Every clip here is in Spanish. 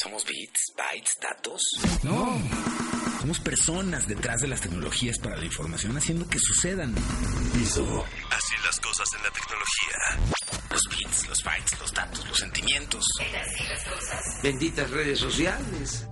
¿Somos bits, bytes, datos? No. Somos personas detrás de las tecnologías para la información, haciendo que sucedan. Piso. Así las cosas en la tecnología. Los bits, los bytes, los datos, los sentimientos. Así las cosas. Benditas redes sociales.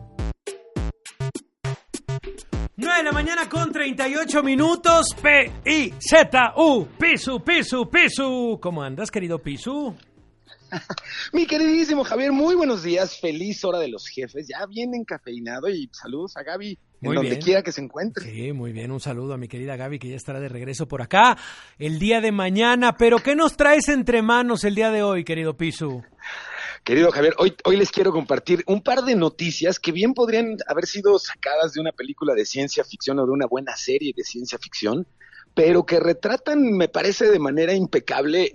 9 de la mañana con 38 minutos. P-I-Z-U. Pisu. ¿Cómo andas, querido Pisu? Mi queridísimo Javier, muy buenos días, feliz hora de los jefes, ya bien encafeinado y saludos a Gaby en donde quiera que se encuentre. Sí, muy bien, un saludo a mi querida Gaby que ya estará de regreso por acá el día de mañana, pero ¿qué nos traes entre manos el día de hoy, querido Pisu? Querido Javier, hoy les quiero compartir un par de noticias que bien podrían haber sido sacadas de una película de ciencia ficción o de una buena serie de ciencia ficción, pero que retratan, me parece, de manera impecable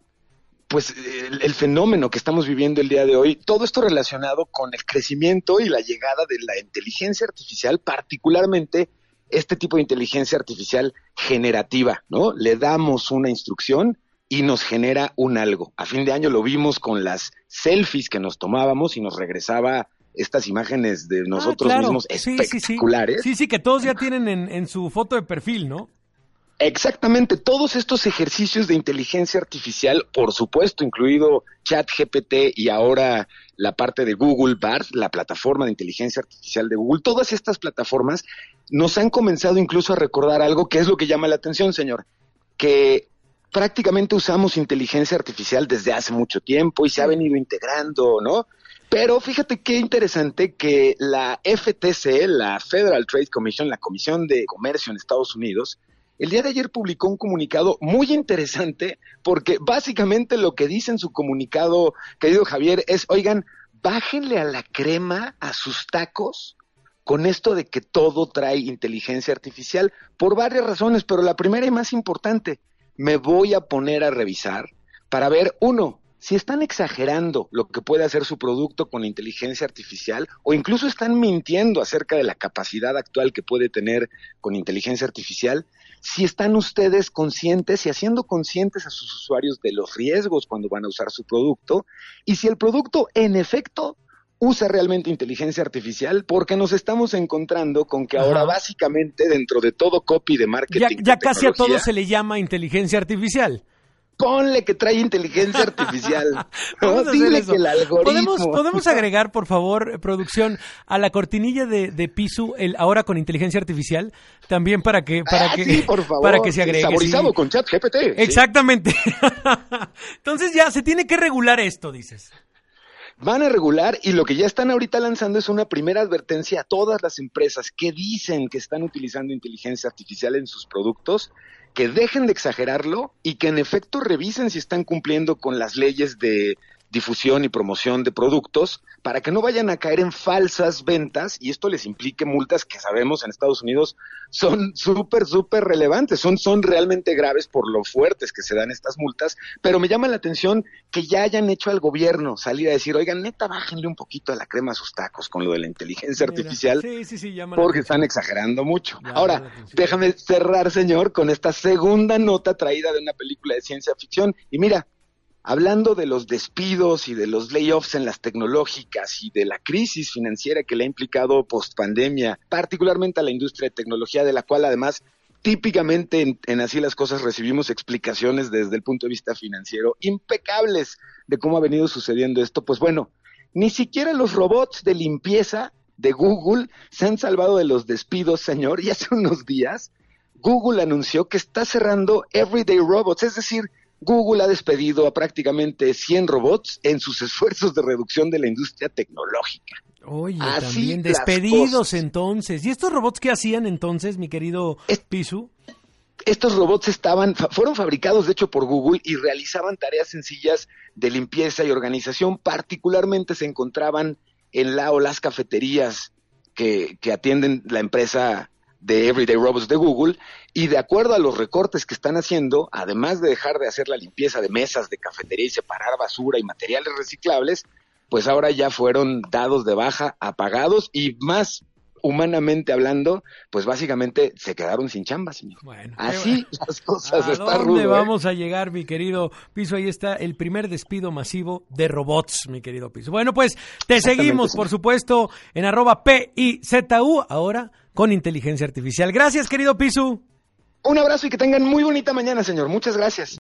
el fenómeno que estamos viviendo el día de hoy, todo esto relacionado con el crecimiento y la llegada de la inteligencia artificial, particularmente este tipo de inteligencia artificial generativa, ¿no? Le damos una instrucción y nos genera un algo. A fin de año lo vimos con las selfies que nos tomábamos y nos regresaba estas imágenes de nosotros mismos espectaculares. Sí, que todos ya tienen en su foto de perfil, ¿no? Exactamente, todos estos ejercicios de inteligencia artificial, por supuesto, incluido ChatGPT y ahora la parte de Google Bard, la plataforma de inteligencia artificial de Google, todas estas plataformas nos han comenzado incluso a recordar algo que es lo que llama la atención, señor, que prácticamente usamos inteligencia artificial desde hace mucho tiempo y se ha venido integrando, ¿no? Pero fíjate qué interesante que la FTC, la Federal Trade Commission, la Comisión de Comercio en Estados Unidos, el día de ayer publicó un comunicado muy interesante porque básicamente lo que dice en su comunicado, querido Javier, es, oigan, bájenle a la crema a sus tacos con esto de que todo trae inteligencia artificial por varias razones, pero la primera y más importante, me voy a poner a revisar para ver, uno, si están exagerando lo que puede hacer su producto con inteligencia artificial o incluso están mintiendo acerca de la capacidad actual que puede tener con inteligencia artificial, si están ustedes conscientes y haciendo conscientes a sus usuarios de los riesgos cuando van a usar su producto y si el producto en efecto usa realmente inteligencia artificial, porque nos estamos encontrando con que ahora básicamente dentro de todo copy de marketing ya casi a todo se le llama inteligencia artificial. Ponle que trae inteligencia artificial. ¿No? Dile que el algoritmo. ¿Podemos agregar, por favor, producción, a la cortinilla de Pisu, el ahora con inteligencia artificial? También para que sí, por favor. Para que se agregue. Saborizado con ChatGPT. Exactamente. Sí. Entonces ya se tiene que regular esto, dices. Van a regular y lo que ya están ahorita lanzando es una primera advertencia a todas las empresas que dicen que están utilizando inteligencia artificial en sus productos, que dejen de exagerarlo y que en efecto revisen si están cumpliendo con las leyes de difusión y promoción de productos para que no vayan a caer en falsas ventas y esto les implique multas que sabemos en Estados Unidos son súper relevantes, son realmente graves por lo fuertes que se dan estas multas, pero me llama la atención que ya hayan hecho al gobierno salir a decir, oigan, neta, bájenle un poquito a la crema a sus tacos con lo de la inteligencia artificial, porque están exagerando mucho. Ahora, déjame cerrar, señor, con esta segunda nota traída de una película de ciencia ficción y mira, hablando de los despidos y de los layoffs en las tecnológicas y de la crisis financiera que le ha implicado post-pandemia, particularmente a la industria de tecnología, de la cual además típicamente en Así las Cosas recibimos explicaciones desde el punto de vista financiero impecables de cómo ha venido sucediendo esto, pues bueno, ni siquiera los robots de limpieza de Google se han salvado de los despidos, señor, y hace unos días Google anunció que está cerrando Everyday Robots, es decir, Google ha despedido a prácticamente 100 robots en sus esfuerzos de reducción de la industria tecnológica. Oye, así también despedidos entonces. ¿Y estos robots qué hacían entonces, mi querido Pisu? Estos robots fueron fabricados de hecho por Google y realizaban tareas sencillas de limpieza y organización. Particularmente se encontraban en la o las cafeterías que atienden la empresa de Everyday Robots de Google, y de acuerdo a los recortes que están haciendo, además de dejar de hacer la limpieza de mesas de cafetería y separar basura y materiales reciclables, pues ahora ya fueron dados de baja, apagados, y más humanamente hablando, pues básicamente se quedaron sin chamba, señor. Bueno, así las cosas, ¿a está dónde rudo. vamos a llegar, mi querido Piso? Ahí está el primer despido masivo de robots, mi querido Piso. Bueno, pues te seguimos, por supuesto, en @PIZU, ahora con inteligencia artificial. Gracias, querido Piso. Un abrazo y que tengan muy bonita mañana, señor. Muchas gracias.